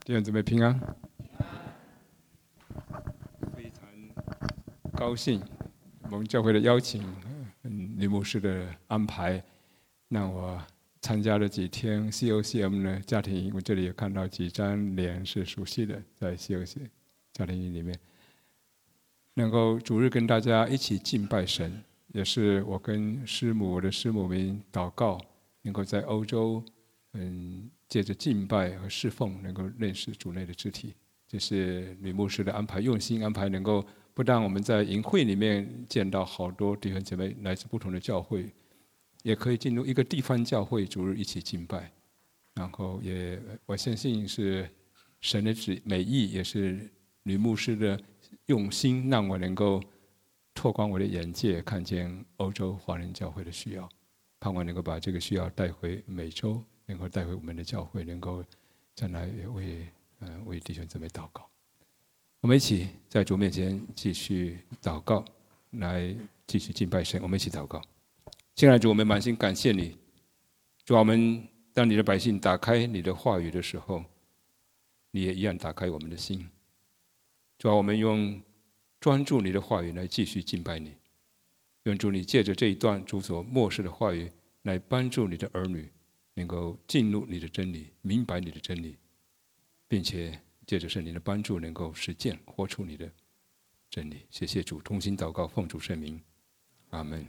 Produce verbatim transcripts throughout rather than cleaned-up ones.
弟兄姊妹平安，非常高兴蒙教会的邀请，嗯，吕牧师的安排，让我参加了几天 C O C M 的家庭营。我这里也看到几张脸是熟悉的，在 C O C M 家庭营里面，能够主日跟大家一起敬拜神，也是我跟师母我的师母们祷告，能够在欧洲，嗯。借着敬拜和侍奉，能够认识主内的肢体，这是吕牧师的安排，用心安排，能够不但我们在营会里面见到好多弟兄姐妹来自不同的教会，也可以进入一个地方教会，主日一起敬拜。然后也我相信是神的旨美意，也是吕牧师的用心，让我能够拓宽我的眼界，看见欧洲华人教会的需要，盼望能够把这个需要带回美洲。能够带回我们的教会，能够将来为呃为弟兄姊妹祷告。我们一起在主面前继续祷告，来继续敬拜神。我们一起祷告。亲爱的主，我们满心感谢你，主啊，我们当你的百姓打开你的话语的时候，你也一样打开我们的心。主啊，我们用专注你的话语来继续敬拜你。愿主你借着这一段主所默示的话语，来帮助你的儿女。能够进入你的真理，明白你的真理，并且借着圣灵的帮助，能够实践活出你的真理。谢谢主，同心祷告，奉主圣名，阿们。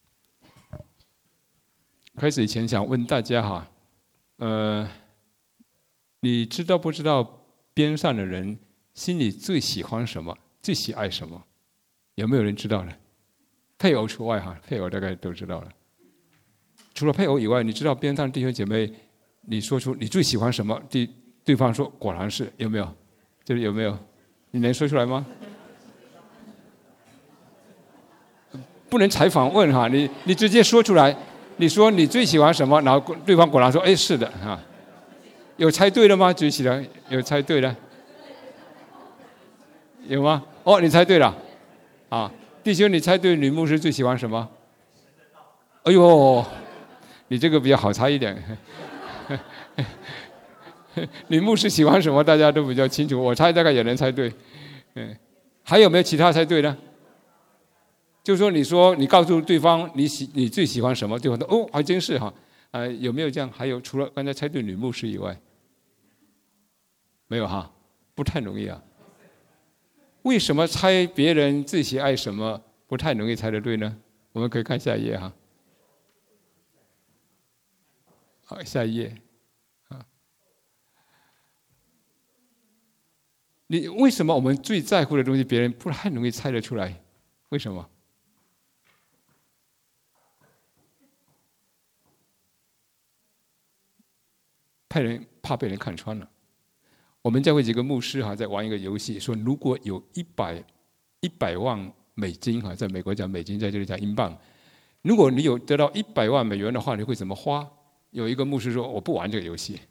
开始以前想问大家哈，呃，你知道不知道边上的人心里最喜欢什么，最喜爱什么？有没有人知道呢？配偶除外哈，配偶大概都知道了。除了配偶以外，你知道边上弟兄姐妹，你说出你最喜欢什么？对对方说果然是，有没有？这里有没有？你能说出来吗？不能采访问哈，你你直接说出来。你说你最喜欢什么？然后对方果然说，哎，是的哈。有猜对了吗？举起来，有猜对了？有吗？哦，你猜对了，啊，弟兄，你猜对吕牧师最喜欢什么？哎呦！你这个比较好猜一点。吕牧师喜欢什么，大家都比较清楚，我猜大概也能猜对。嗯，还有没有其他猜对呢？就是说，你说你告诉对方你喜你最喜欢什么，对方说哦，还真是哈。呃，有没有这样？还有除了刚才猜对吕牧师以外，没有哈？不太容易啊。为什么猜别人最喜爱什么不太容易猜得对呢？我们可以看下一页哈。好，下一页。啊，你为什么我们最在乎的东西，别人不太容易猜得出来？为什么？怕人怕被人看穿了。我们教会几个牧师哈，在玩一个游戏，说如果有一百一百万美金哈，在美国讲美金，在这里讲英镑。如果你有得到一百万美元的话，你会怎么花？有一个牧师说：“我不玩这个游戏。”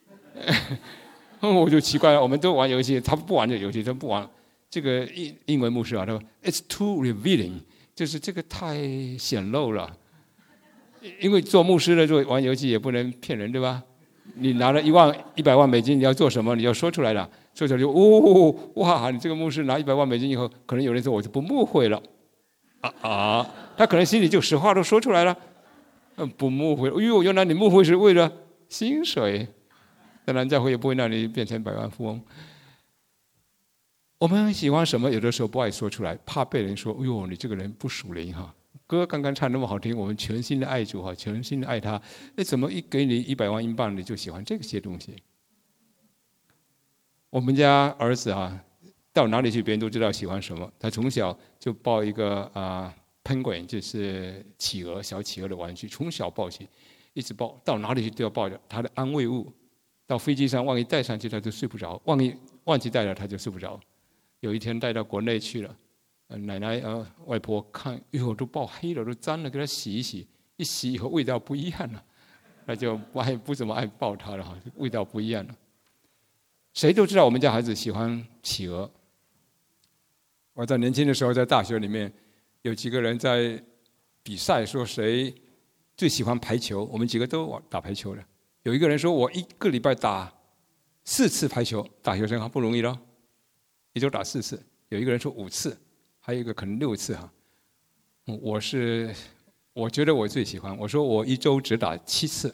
我就奇怪了，我们都玩游戏，他不玩这个游戏，他不玩。这个英英文牧师啊，他说 ：“It's too revealing， 就是这个太显露了。因为做牧师的做玩游戏也不能骗人，对吧？你拿了一万一百万美金，你要做什么？你要说出来了，说出来就哦哇！你这个牧师拿一百万美金以后，可能有人说我就不牧会了啊啊！他可能心里就实话都说出来了。”不牧会，哎呦，原来你牧会是为了薪水，当然教会也不会让你变成百万富翁。我们喜欢什么，有的时候不爱说出来，怕被人说，哎呦，你这个人不属灵哈。歌刚刚唱那么好听，我们全心的爱主哈，全心的爱他，那怎么一给你一百万英镑，你就喜欢这些东西？我们家儿子啊，到哪里去，别人都知道喜欢什么。他从小就抱一个啊。penguin 就是企鹅，小企鹅的玩具，从小抱起，一直抱，到哪里去都要抱着，他的安慰物。到飞机上，万一带上去，他就睡不着；万一忘记带了，他就睡不着。有一天带到国内去了，奶奶呃外婆看，哎呦，都抱黑了，都脏了，给他洗一洗，一洗以后味道不一样了，那就不爱不怎么爱抱他了哈，味道不一样了。谁都知道我们家孩子喜欢企鹅。我在年轻的时候，在大学里面。有几个人在比赛，说谁最喜欢排球，我们几个都打排球的。有一个人说，我一个礼拜打四次排球，大学生哈不容易咯，一周打四次。有一个人说五次，还有一个可能六次哈。我是我觉得我最喜欢，我说我一周只打七次。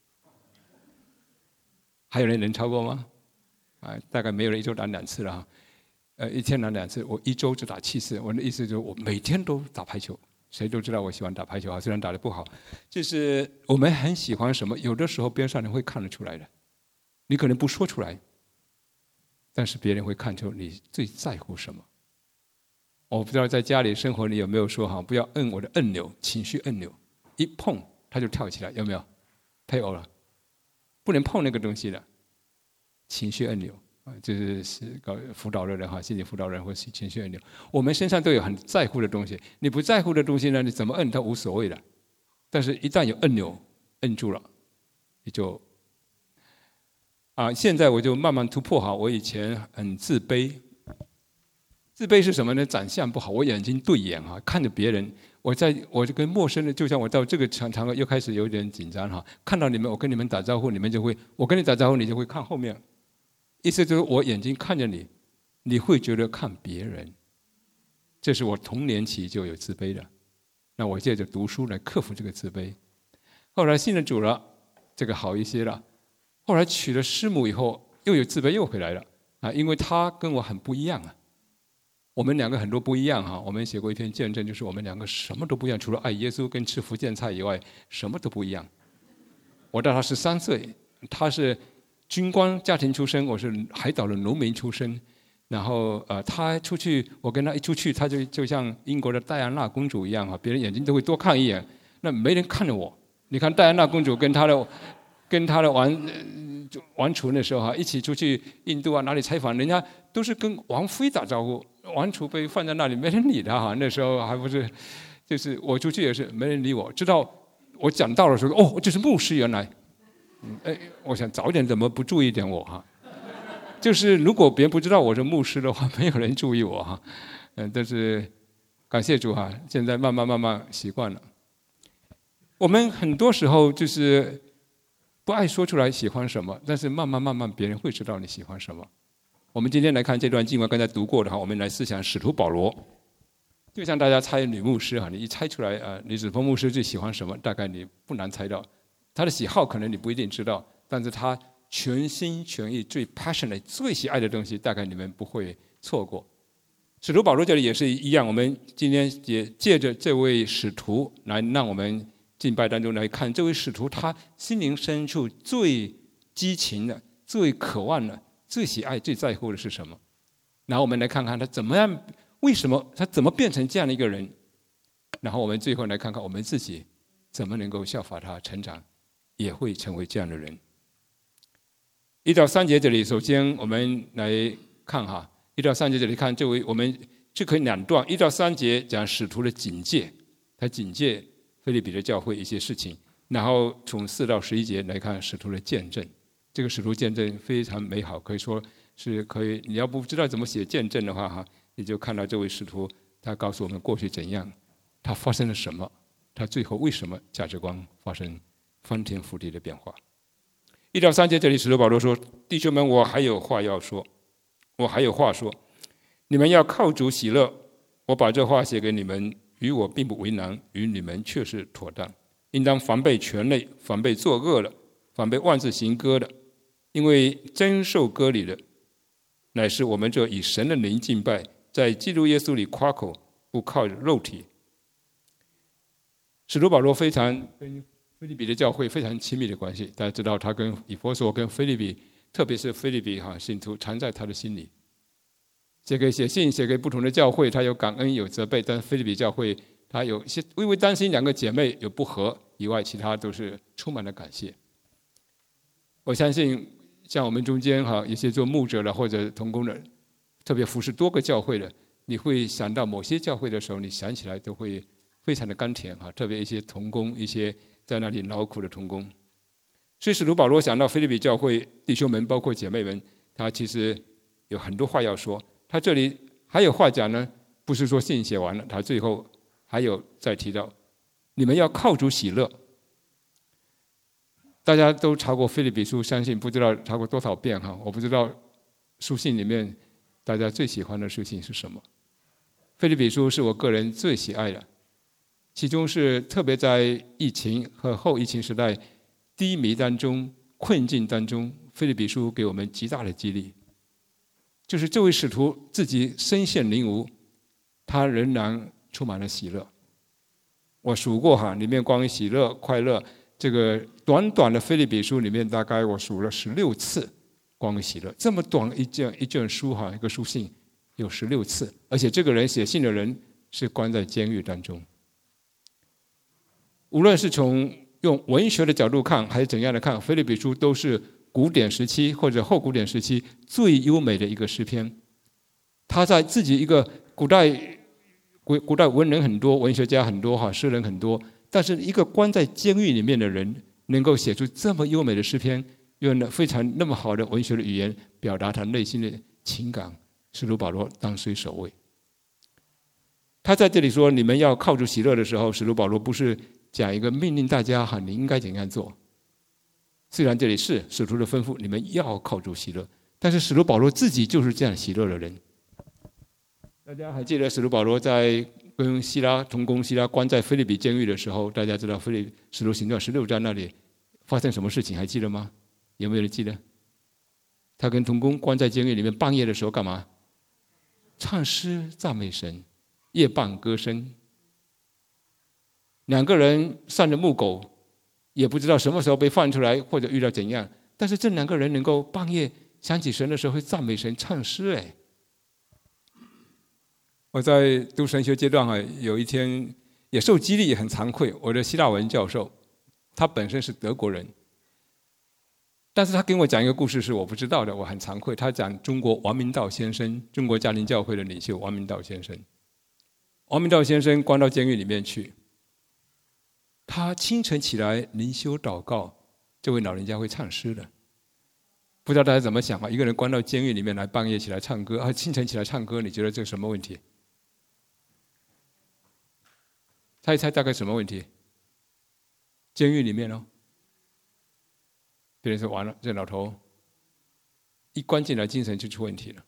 还有人能超过吗？啊，大概没有人一周打两次了哈。呃，一天打两次，我一周只打七次。我的意思就是我每天都打排球。谁都知道我喜欢打排球啊，虽然打得不好。就是我们很喜欢什么，有的时候边上人会看得出来的。你可能不说出来，但是别人会看出你最在乎什么。我不知道在家里生活你有没有说哈，不要摁我的按钮，情绪按钮，一碰它就跳起来，有没有？太有了，不能碰那个东西的。情绪按钮啊，就是搞辅导的人哈，心理辅导人或是情绪按钮，我们身上都有很在乎的东西。你不在乎的东西呢，你怎么摁它无所谓的。但是一旦有按钮摁住了，你就啊，现在我就慢慢突破哈。我以前很自卑，自卑是什么呢？长相不好，我眼睛对眼哈，看着别人，我在我就跟陌生人，就像我到这个场场合又开始有点紧张哈。看到你们，我跟你们打招呼，你们就会，我跟你打招呼，你就会看后面。意思就是我眼睛看着你，你会觉得看别人。这是我童年期就有自卑的，那我借着读书来克服这个自卑。后来信了主了，这个好一些了。后来娶了师母以后，又有自卑又回来了啊，因为他跟我很不一样啊。我们两个很多不一样哈。我们写过一篇见证，就是我们两个什么都不一样，除了爱耶稣跟吃福建菜以外，什么都不一样。我大他十三岁，他是军官家庭出身，我是海岛的农民出身。然后呃，他出去，我跟他一出去，他就就像英国的戴安娜公主一样哈，别人眼睛都会多看一眼，那没人看着我。你看戴安娜公主跟她的跟她的王王储那时候哈，一起出去印度啊哪里采访，人家都是跟王妃打招呼，王储被放在那里没人理他哈。那时候还不是，就是我出去也是没人理我，直到我讲道的时候，哦，这是牧师原来。哎，我想早点怎么不注意点我哈？就是如果别人不知道我是牧师的话，没有人注意我哈。嗯，但是感谢主哈，现在慢慢慢慢习惯了。我们很多时候就是不爱说出来喜欢什么，但是慢慢慢慢别人会知道你喜欢什么。我们今天来看这段经文，刚才读过的哈，我们来思想使徒保罗。就像大家猜女牧师哈，你一猜出来啊，李子峰牧师最喜欢什么，大概你不难猜到。他的喜好可能你不一定知道，但是他全心全意、最 passionate、最喜爱的东西，大概你们不会错过。使徒保罗这里也是一样，我们今天也借着这位使徒来，让我们敬拜当中来看这位使徒，他心灵深处最激情的、最渴望的、最喜爱、最在乎的是什么？然后我们来看看他怎么样，为什么他怎么变成这样的一个人？然后我们最后来看看我们自己怎么能够效法他成长，也会成为这样的人。一到三节这里，首先我们来看哈，一到三节这里看这位我们这可以两段，一到三节讲使徒的警戒，他警戒腓立比的教会一些事情，然后从四到十一节来看使徒的见证。这个使徒见证非常美好，可以说是可以，你要不知道怎么写见证的话哈，你就看到这位使徒他告诉我们过去怎样，他发生了什么，他最后为什么价值观发生翻天覆地的变化。一到三节这里，使徒保罗说：“弟兄们，我还有话要说，我还有话说，你们要靠主喜乐。我把这话写给你们，与我并不为难，与你们却是妥当。应当防备权类，防备作恶的，防备妄自行割的，因为真受割礼的，乃是我们这以神的灵敬拜，在基督耶稣里夸口，不靠肉体。”使徒保罗非常跟腓立比的教会非常亲密的关系，大家知道他跟以弗所跟腓立比，特别是腓立比哈信徒藏在他的心里。写给写信写给不同的教会，他有感恩有责备，但是腓立比教会他有些因为担心两个姐妹有不和以外，其他都是充满了感谢。我相信像我们中间哈一些做牧者的或者同工的，特别服侍多个教会的，你会想到某些教会的时候，你想起来都会非常的甘甜哈，特别一些同工，一些在那里劳苦的同工。所以使徒保罗想到腓立比教会弟兄们，包括姐妹们，他其实有很多话要说。他这里还有话讲呢，不是说信写完了，他最后还有再提到，你们要靠主喜乐。 大家都查过腓立比书，相信不知道查过多少遍哈。我不知道书信里面大家最喜欢的书信是什么。腓立比书是我个人最喜爱的，其中是特别在疫情和后疫情时代低迷当中、困境当中，腓立比书给我们极大的激励。就是这位使徒自己身陷囹圄，他仍然充满了喜乐。我数过哈，里面关于喜乐、快乐，这个短短的腓立比书里面，大概我数了十六次关于喜乐。这么短一卷一卷书哈，一个书信有十六次，而且这个人写信的人是关在监狱当中。无论是从用文学的角度看，还是怎样的看，腓立比书都是古典时期或者后古典时期最优美的一个诗篇。他在自己一个古代古古代文人很多，文学家很多哈，诗人很多，但是一个关在监狱里面的人能够写出这么优美的诗篇，用非常那么好的文学的语言表达他内心的情感，使徒保罗当虽首位。他在这里说你们要靠主喜乐的时候，使徒保罗不是讲一个命令大家哈，你应该怎样做。虽然这里是使徒的吩咐，你们要靠主喜乐，但是使徒保罗自己就是这样喜乐的人。大家还记得使徒保罗在跟希拉同工希拉关在腓立比监狱的时候，大家知道腓立使徒行传十六章那里发生什么事情，还记得吗？有没有人记得？他跟同工关在监狱里面，半夜的时候干嘛？唱诗赞美神，夜半歌声。两个人上着木狗，也不知道什么时候被放出来，或者遇到怎样，但是这两个人能够半夜想起神的时候会赞美神、唱诗。哎，我在读神学阶段啊，有一天也受激励，也很惭愧。我的希腊文教授，他本身是德国人，但是他跟我讲一个故事是我不知道的，我很惭愧。他讲中国王明道先生，中国家庭教会的领袖王明道先生。王明道先生关到监狱里面去，他清晨起来灵修祷告，这位老人家会唱诗的。不知道大家怎么想啊？一个人关到监狱里面来，半夜起来唱歌，啊，清晨起来唱歌，你觉得这是什么问题？猜一猜大概什么问题？监狱里面哦，别人说完了，这老头一关进来，精神就出问题了。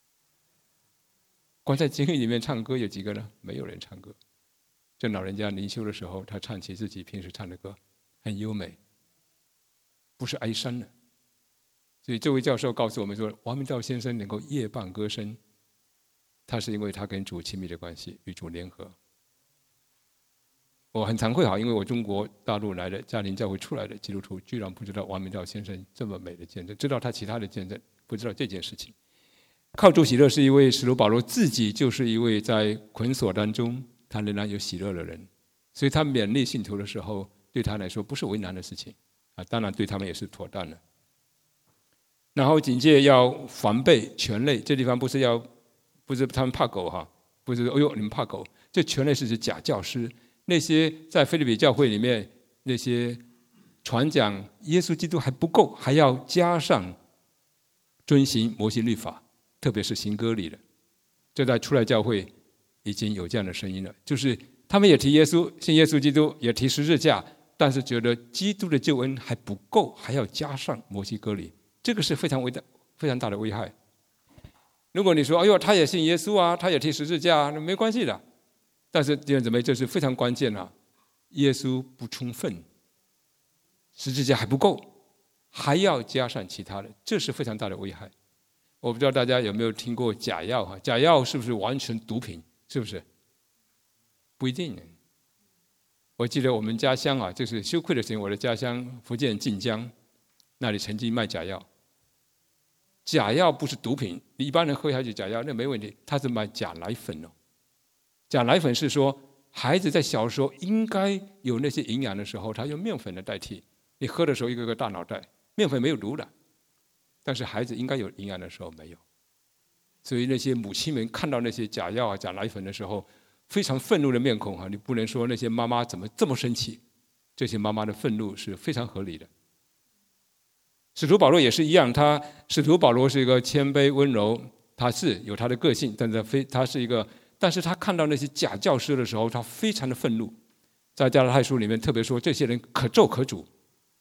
关在监狱里面唱歌有几个呢？没有人唱歌。这老人家灵修的时候，他唱起自己平时唱的歌，很优美，不是哀伤的。所以这位教授告诉我们说，王明道先生能够夜半歌声，他是因为他跟主亲密的关系，与主联合。我很惭愧哈，因为我中国大陆来的家庭教会出来的基督徒，居然不知道王明道先生这么美的见证，知道他其他的见证，不知道这件事情。靠主喜乐是一位使徒保罗自己就是一位在捆锁当中他仍然有喜乐的人，所以他勉励信徒的时候，对他来说不是为难的事情啊，当然对他们也是妥当的。然后警戒要防备犬类，这地方不是要不是他们怕狗哈，不是哎呦你们怕狗，这犬类是指假教师，那些在腓立比教会里面那些传讲耶稣基督还不够，还要加上遵行摩西律法，特别是行割礼的。这在出来教会已经有这样的声音了，就是他们也提耶稣，信耶稣基督，也提十字架，但是觉得基督的救恩还不够，还要加上摩西割礼，这个是非常伟大、非常大的危害。如果你说，哎呦，他也信耶稣啊，他也提十字架，那没关系的。但是弟兄姊妹，这是非常关键啊！耶稣不充分，十字架还不够，还要加上其他的，这是非常大的危害。我不知道大家有没有听过假药哈？假药是不是完全毒品？是不是？不一定。我记得我们家乡啊，就是羞愧的事情，我的家乡福建晋江，那里曾经卖假药。假药不是毒品，一般人喝下去假药那没问题，他是卖假奶粉哦。假奶粉是说，孩子在小时候应该有那些营养的时候，他用面粉来代替。你喝的时候一个个大脑袋，面粉没有毒的，但是孩子应该有营养的时候没有。所以那些母亲们看到那些假药啊、假奶粉的时候，非常愤怒的面孔啊！你不能说那些妈妈怎么这么生气，这些妈妈的愤怒是非常合理的。使徒保罗也是一样，他使徒保罗是一个谦卑温柔，他是有他的个性，但是非他是一个。但是他看到那些假教师的时候，他非常的愤怒。在加拉太书里面特别说，这些人可咒可诅，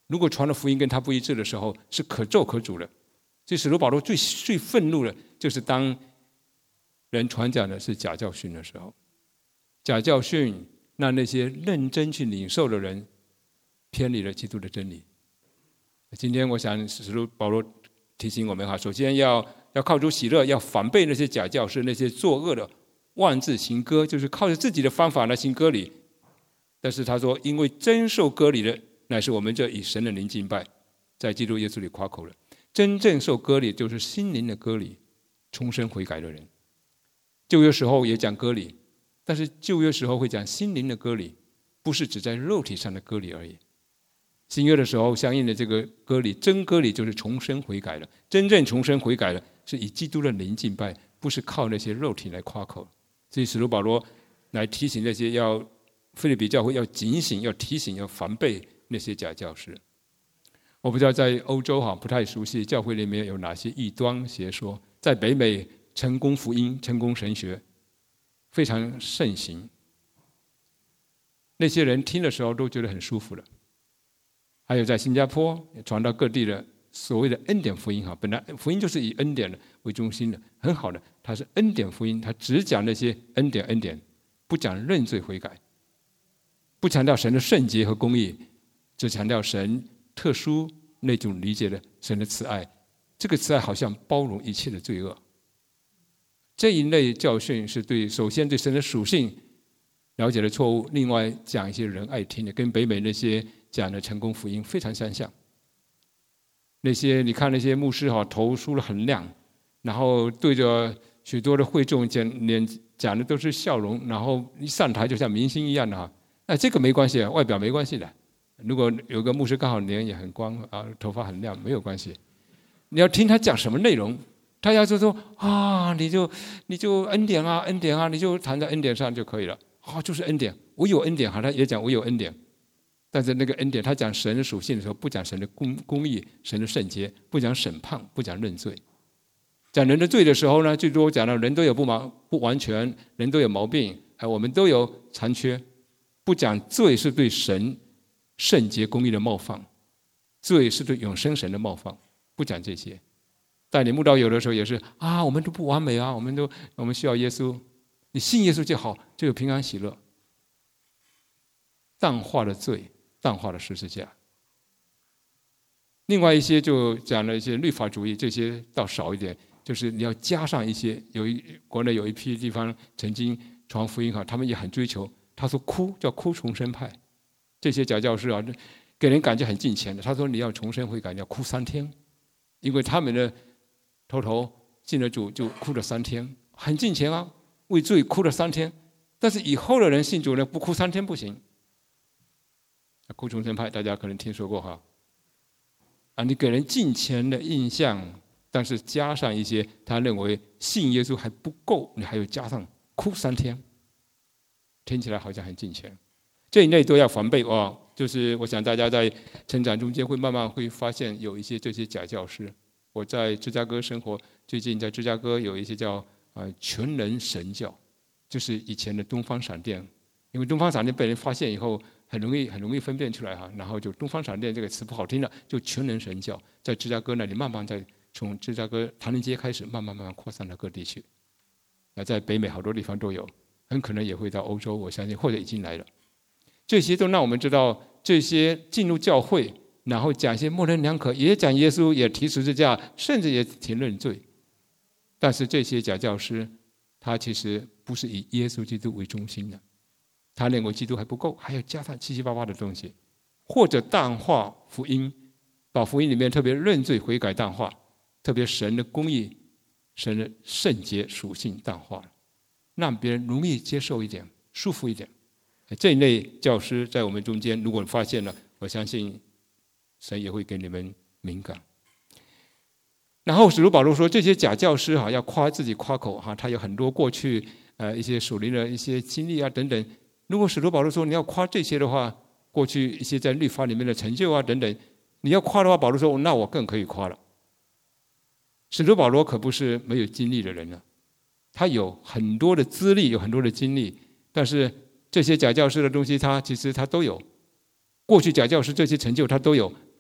如果传的福音跟他不一致的时候，是可咒可诅的。所以使徒保罗最最愤怒的，就是当人传讲的是假教训的时候，假教训让那些认真去领受的人偏离了基督的真理。今天我想使徒保罗提醒我们哈，首先要要靠主喜乐，要反背那些假教师，那些作恶的妄自行割，就是靠着自己的方法来行割礼。但是他说，因为真受割礼的乃是我们这以神的灵敬拜，在基督耶稣里夸口了。真正受割礼就是心灵的割礼，重生悔改的人。旧约时候也讲割礼，但是旧约时候会讲心灵的割礼，不是只在肉体上的割礼而已。新约的时候，相应的这个割礼，真割礼就是重生悔改了。真正重生悔改了，是以基督的灵敬拜，不是靠那些肉体来夸口。所以使徒保罗来提醒那些要腓立比教会要警醒，要提醒，要防备那些假教师。我不知道在欧洲哈不太熟悉教会里面有哪些异端邪说，在北美成功福音、成功神学非常盛行，那些人听的时候都觉得很舒服的。还有在新加坡传到各地的所谓的恩典福音哈，本来福音就是以恩典为中心的，很好的，它是恩典福音，它只讲那些恩典恩典，不讲认罪悔改，不强调神的圣洁和公义，只强调神特殊那种理解的神的慈爱。这个慈爱好像包容一切的罪恶。这一类教训是对首先对神的属性了解的错误，另外讲一些人爱听的，跟北美那些讲的成功福音非常相像。那些你看那些牧师哈，头梳得很亮，然后对着许多的会众讲脸讲的都是笑容，然后一上台就像明星一样的哈。那这个没关系，外表没关系的。如果有个牧师刚好脸也很光啊，头发很亮，没有关系。你要听他讲什么内容，他要是说啊，你就你就恩典啊，恩典啊，你就谈在恩典上就可以了。啊，就是恩典，我有恩典，好，他也讲我有恩典。但是那个恩典，他讲神的属性的时候，不讲神的公公义、神的圣洁，不讲审判，不讲认罪。讲人的罪的时候呢，最多讲到人都有不完不完全，人都有毛病，哎，我们都有残缺。不讲罪是对神圣洁公义的冒犯，罪是对永生神的冒犯，不讲这些。带领慕道友的时候也是啊，我们都不完美啊，我们都我们需要耶稣，你信耶稣就好，就有平安喜乐。淡化了罪，淡化了十字架。另外一些就讲了一些律法主义，这些倒少一点，就是你要加上一些。有一国内有一批地方曾经传福音哈，他们也很追求。他说哭叫哭重生派，这些假教师啊，给人感觉很敬虔的。他说你要重生悔改，你要哭三天，因为他们的头头信了主就哭了三天，很敬虔啊，为罪哭了三天。但是以后的人信主呢，不哭三天不行。哭重生派大家可能听说过哈，啊，你给人敬虔的印象，但是加上一些他认为信耶稣还不够，你还要加上哭三天，听起来好像很敬虔。这一类都要防备哦。就是我想大家在成长中间会慢慢会发现有一些这些假教师。我在芝加哥生活，最近在芝加哥有一些叫呃全能神教，就是以前的东方闪电，因为东方闪电被人发现以后。很容易很容易分辨出来哈，然后就东方闪电这个词不好听了，就全能神教在芝加哥那里慢慢在从芝加哥唐人街开始慢慢慢慢扩散到各地去，那在北美好多地方都有，很可能也会到欧洲，我相信或者已经来了。这些都让我们知道，这些进入教会，然后讲一些模棱两可，也讲耶稣，也提十字架，甚至也提认罪，但是这些假教师，他其实不是以耶稣基督为中心的。他认为基督还不够，还要加上七七八八的东西，或者淡化福音，把福音里面特别认罪悔改淡化，特别神的公义、神的圣洁属性淡化了，让别人容易接受一点、舒服一点。这一类教师在我们中间，如果发现了，我相信神也会给你们敏感。然后使徒保罗说，这些假教师哈要夸自己夸口哈，他有很多过去呃一些属灵的一些经历啊等等。如果使徒保罗说你要夸这些的话，过去一些在律法里面的成就啊等等，你要夸的话，保罗说那我更可以夸了。使徒保罗可不是没有经历的人了，他有很多的资历，有很多的经历，但是这些假教师的东西，他其实他都有。过去假教师这些成就他都有，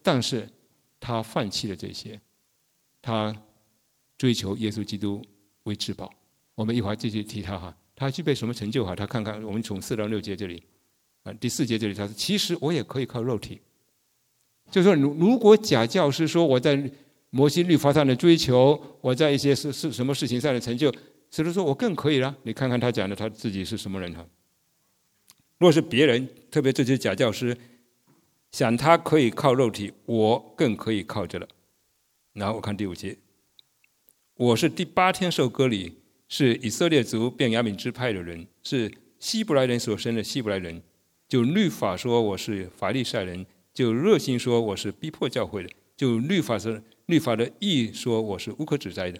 但是他放弃了这些，他追求耶稣基督为至宝。我们一会儿继续提他哈，他具备什么成就哈？他看看我们从四到六节这里，啊，第四节这里他说：“其实我也可以靠肉体。”就是说，如果假教师说我在摩西律法上的追求，我在一些事事什么事情上的成就，所以说我更可以了。你看看他讲的他自己是什么人哈？若是别人，特别这些假教师，想他可以靠肉体，我更可以靠着了。然后我看第五节，我是第八天受割礼，是以色列族便雅悯支派的人，是希伯来人所生的希伯来人。就律法说我是法利赛人，就热心说我是逼迫教会的，就律法是律法的义说我是无可指摘的。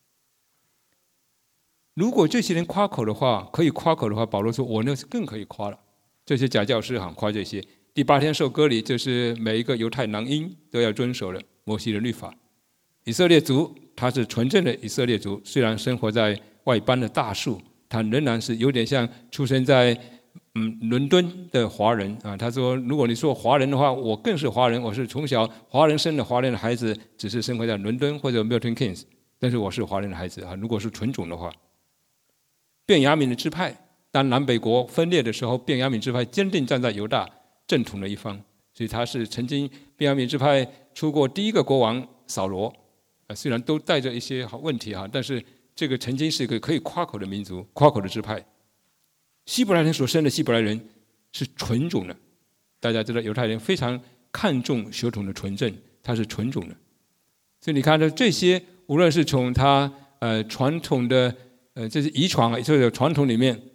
如果这些人夸口的话，可以夸口的话，保罗说我那是更可以夸了。这些假教师哈夸这些。第八天受割礼，就是每一个犹太男婴都要遵守的摩西的律法。以色列族他是纯正的以色列族，虽然生活在外邦的大树，他仍然是有点像出生在嗯伦敦的华人啊。他说，如果你说华人的话，我更是华人，我是从小华人生的华人的孩子，只是生活在伦敦或者 Milton Keynes， 但是我是华人的孩子啊。如果是纯种的话，便雅悯的支派，当南北国分裂的时候，便雅悯支派坚定站在犹大正统的一方，所以他是曾经便雅悯支派出过第一个国王扫罗，虽然都带着一些问题哈，但是这个曾经是一个可以夸口的民族，夸口的支派。希伯来人所生的希伯来人是纯种的，大家知道犹太人非常看重血统的纯正，他是纯种的。所以你看到这些，无论是从他呃传统的呃这是遗传啊，就是传统里面，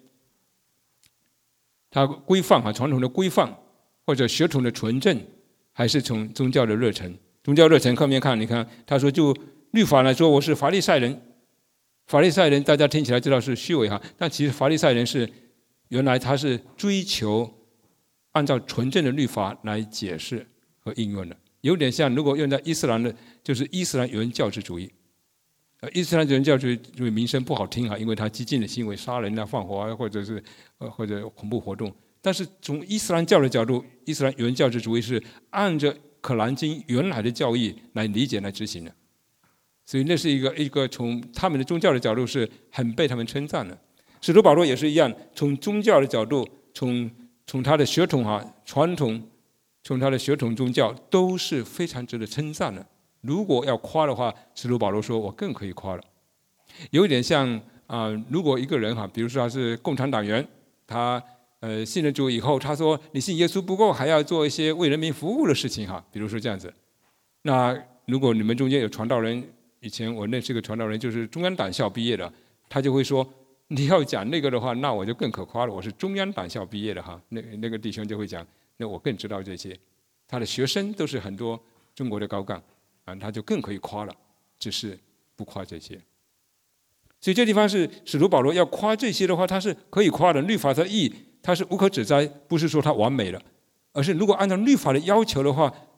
他规范啊传统的规范。或者血统的纯正，还是从宗教的热忱。宗教热忱后面看，你看他说，就律法来说，我是法利赛人。法利赛人大家听起来知道是虚伪哈，但其实法利赛人是原来他是追求按照纯正的律法来解释和应用的，有点像如果用在伊斯兰的，就是伊斯兰原教旨主义。呃，伊斯兰原教旨主义名声不好听哈，因为他激进的行为，杀人啊、放火啊，或者是呃或者恐怖活动。但是从伊斯兰教的角度，伊斯兰原教旨主义是按着可兰经原来的教义来理解来执行的，所以那是一个一个从他们的宗教的角度是很被他们称赞的。使徒保罗也是一样，从宗教的角度，从从他的血统哈传统，从他的血统宗教都是非常值得称赞的。如果要夸的话，使徒保罗说我更可以夸了，有一点像啊、呃，如果一个人哈，比如说他是共产党员，他。呃，信了主以后，他说你信耶稣不够，还要做一些为人民服务的事情哈，比如说这样子。那如果你们中间有传道人，以前我认识一个传道人，就是中央党校毕业的，他就会说你要讲那个的话，那我就更可夸了，我是中央党校毕业的哈。那那个弟兄就会讲，那我更知道这些。他的学生都是很多中国的高干啊，他就更可以夸了，只是不夸这些。所以这地方是使徒保罗要夸这些的话，他是可以夸的，律法的义。他是无可指摘，不是说他完美了，而是如果按照律法的要求的话，